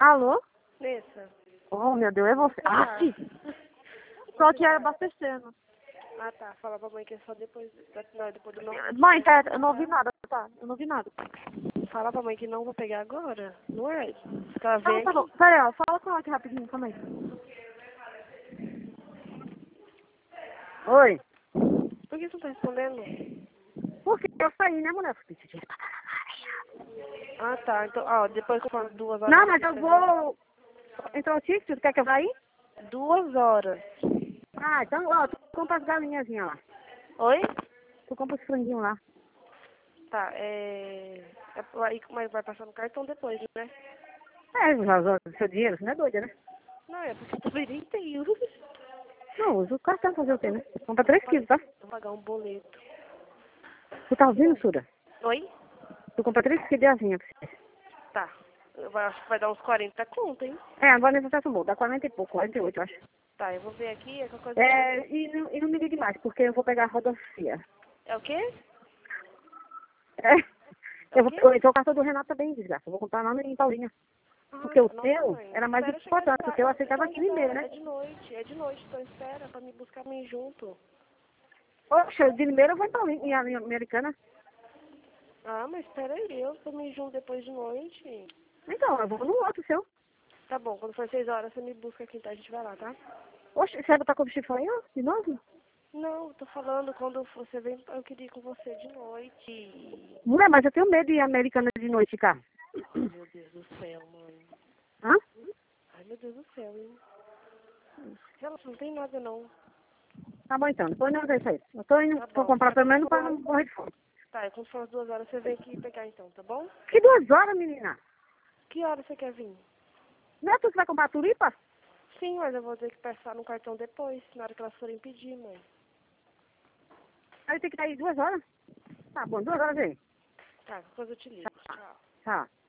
Alô? Nessa. Oh, meu Deus, é você. Ah, sim. Tô aqui abastecendo. Ah, tá. Fala pra mãe que é só depois, não, depois do não. Mãe, tá, eu não ouvi nada, tá? Eu não ouvi nada. Fala pra mãe que não vou pegar agora. Não é? Se ela Tá, vem tá bom. aqui. Pera aí, ó. Fala com ela aqui rapidinho, calma aí. Oi. Por que você não tá respondendo? Por que eu saí, né, mulher? Ah, tá. Então, ó, depois que eu falo 2 horas. Não, mas eu vou... Entrou o ticket, tu quer que eu vá aí? 2 horas. Ah, então, ó, tu compra as galinhazinhas lá. Oi? Tu compra os franguinhos lá. Tá, aí mas vai passar no cartão depois, né? É, já seu dinheiro, você não é doida, né? Não, é porque eu também nem tenho. Não, usa o cartão fazer o quê, né? Compra 3 quilos, tá? Vou pagar um boleto. Tu tá ouvindo, Sura? Oi? Tu compra 3 quilos de asinha. Tá. Acho que vai dar uns 40 conto, hein? É, agora nesse acesso bom, dá 40 e pouco, 48, eu acho. Tá, eu vou ver aqui, qualquer coisa. É, e não me ligue mais, porque eu vou pegar a rodovia. É o quê? É, É o quê? então o cartão do Renato também, desgraça. Eu vou comprar lá em Paulinha. Porque o Nossa, teu mãe. era mais Espera chegar de importante, porque eu tarde. aceitava Então aquele e-mail, espera, né? é de noite, então espera pra me buscar mim junto. Poxa, de Limeira eu vou em Paulinha, em Americana. Ah, mas espera aí, eu tô me junto depois de noite. Então, eu vou no outro seu. Tá bom, quando for 6 horas você me busca aqui, tá? A gente vai lá, tá? Oxe, você vai botar combustível aí, ó, de novo? Não, tô falando quando você vem, eu queria ir com você de noite. Mulher, mas eu tenho medo de ir Americana de noite, cara. Meu Deus do céu, mãe. Hã? Ai, meu Deus do céu, hein? Relaxa, não tem nada não. Tá bom então, depois não vê isso aí. Eu tô indo Tá pra bom. comprar pelo menos pra não morrer de fome. Tá, e quando for as 2 horas você vem aqui pegar então, tá bom? Que 2 horas, menina? Que hora você quer vir? Não é tu que vai comprar tulipa? Sim, mas eu vou ter que passar no cartão depois, na hora que elas forem pedir, mãe. Aí tem que estar aí 2 horas. Tá bom, 2 horas aí. Tá, depois eu te ligo. Tchau. Tá.